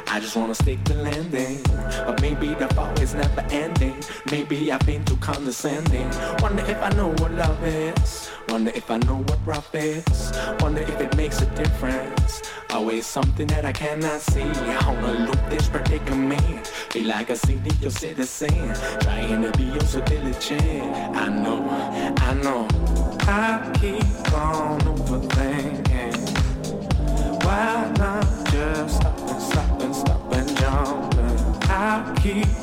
I just wanna stick the landing, but maybe the fall is never ending. Maybe I've been too condescending. Wonder if I know what love is. Wonder if I know what rough is. Wonder if it makes a difference. Always something that I cannot see. I wanna loop this predicament. Feel like a CDO citizen, trying to be your so diligent. I know. I keep on overthinking. Why not just stop and jumping? I keep